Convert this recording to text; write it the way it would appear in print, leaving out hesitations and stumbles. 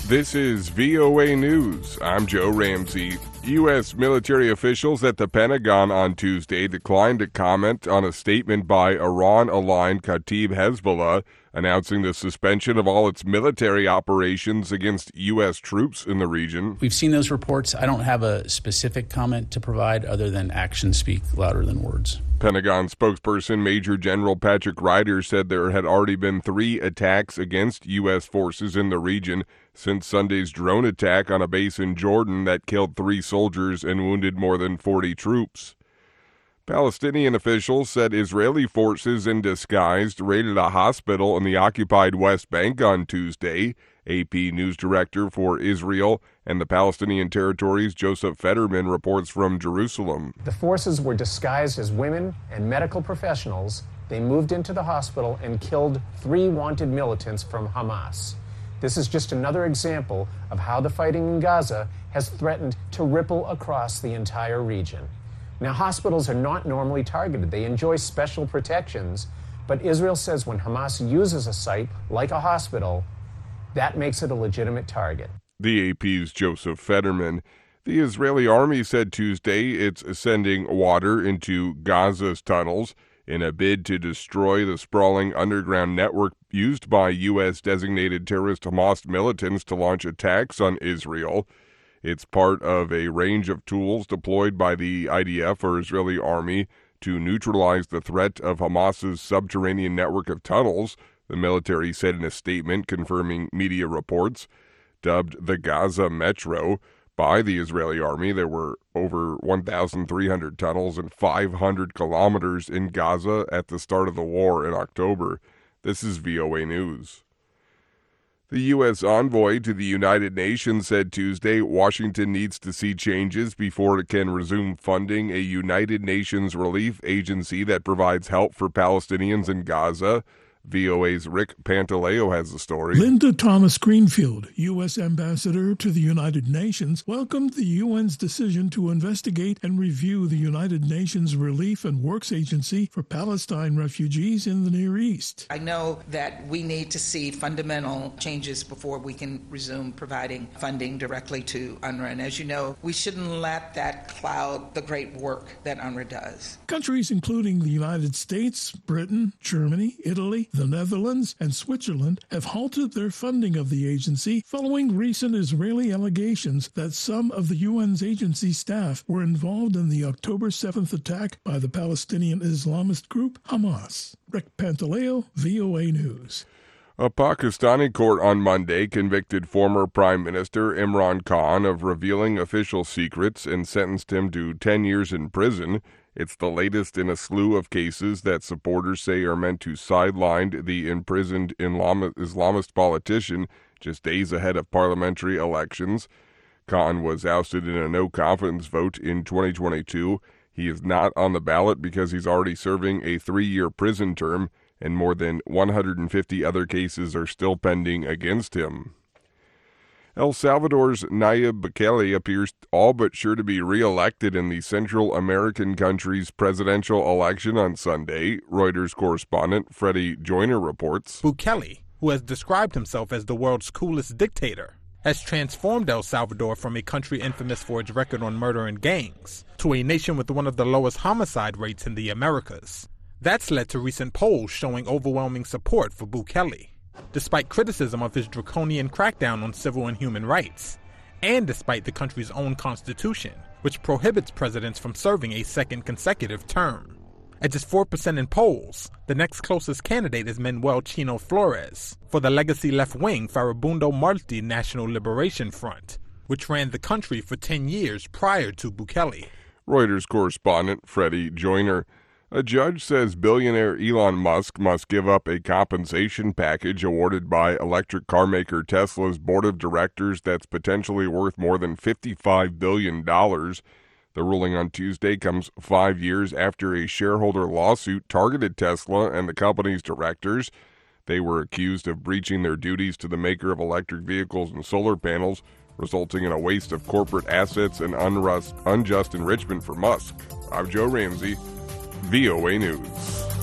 This is VOA News. I'm Joe Ramsey. U.S. military officials at the Pentagon on Tuesday declined to comment on a statement by Iran-aligned Kataib Hezbollah announcing the suspension of all its military operations against U.S. troops in the region. We've seen those reports. I don't have a specific comment to provide other than actions speak louder than words. Pentagon spokesperson Major General Patrick Ryder said there had already been 3 attacks against U.S. forces in the region since Sunday's drone attack on a base in Jordan that killed 3 soldiers and wounded more than 40 troops. Palestinian officials said Israeli forces in disguise raided a hospital in the occupied West Bank on Tuesday. AP News Director for Israel and the Palestinian territories, Joseph Fetterman, reports from Jerusalem. The forces were disguised as women and medical professionals. They moved into the hospital and killed 3 wanted militants from Hamas. This is just another example of how the fighting in Gaza has threatened to ripple across the entire region. Now, hospitals are not normally targeted. They enjoy special protections, but Israel says when Hamas uses a site like a hospital, that makes it a legitimate target. The AP's Joseph Fetterman. The Israeli army said Tuesday it's sending water into Gaza's tunnels in a bid to destroy the sprawling underground network used by U.S. designated terrorist Hamas militants to launch attacks on Israel. It's part of a range of tools deployed by the IDF or Israeli army to neutralize the threat of Hamas's subterranean network of tunnels, the military said in a statement confirming media reports. Dubbed the Gaza Metro by the Israeli army, there were over 1,300 tunnels and 500 kilometers in Gaza at the start of the war in October. This is VOA News. The U.S. envoy to the United Nations said Tuesday Washington needs to see changes before it can resume funding a United Nations relief agency that provides help for Palestinians in Gaza. VOA's Rick Pantaleo has the story. Linda Thomas Greenfield, U.S. Ambassador to the United Nations, welcomed the UN's decision to investigate and review the United Nations Relief and Works Agency for Palestine refugees in the Near East. I know that we need to see fundamental changes before we can resume providing funding directly to UNRWA. And as you know, we shouldn't let that cloud the great work that UNRWA does. Countries including the United States, Britain, Germany, Italy, the Netherlands, and Switzerland have halted their funding of the agency following recent Israeli allegations that some of the UN's agency staff were involved in the October 7th attack by the Palestinian Islamist group Hamas. Rick Pantaleo, VOA News. A Pakistani court on Monday convicted former Prime Minister Imran Khan of revealing official secrets and sentenced him to 10 years in prison. It's the latest in a slew of cases that supporters say are meant to sideline the imprisoned Islamist politician just days ahead of parliamentary elections. Khan was ousted in a no-confidence vote in 2022. He is not on the ballot because he's already serving a 3-year prison term, and more than 150 other cases are still pending against him. El Salvador's Nayib Bukele appears all but sure to be re-elected in the Central American country's presidential election on Sunday, Reuters correspondent Freddie Joyner reports. Bukele, who has described himself as the world's coolest dictator, has transformed El Salvador from a country infamous for its record on murder and gangs to a nation with one of the lowest homicide rates in the Americas. That's led to recent polls showing overwhelming support for Bukele, despite criticism of his draconian crackdown on civil and human rights, and despite the country's own constitution, which prohibits presidents from serving a second consecutive term. At just 4% in polls, the next closest candidate is Manuel Chino Flores for the legacy left-wing Farabundo Marti National Liberation Front, which ran the country for 10 years prior to Bukele. Reuters correspondent Freddie Joyner. A judge says billionaire Elon Musk must give up a compensation package awarded by electric car maker Tesla's board of directors that's potentially worth more than $55 billion. The ruling on Tuesday comes 5 years after a shareholder lawsuit targeted Tesla and the company's directors. They were accused of breaching their duties to the maker of electric vehicles and solar panels, resulting in a waste of corporate assets and unjust enrichment for Musk. I'm Joe Ramsey, VOA News.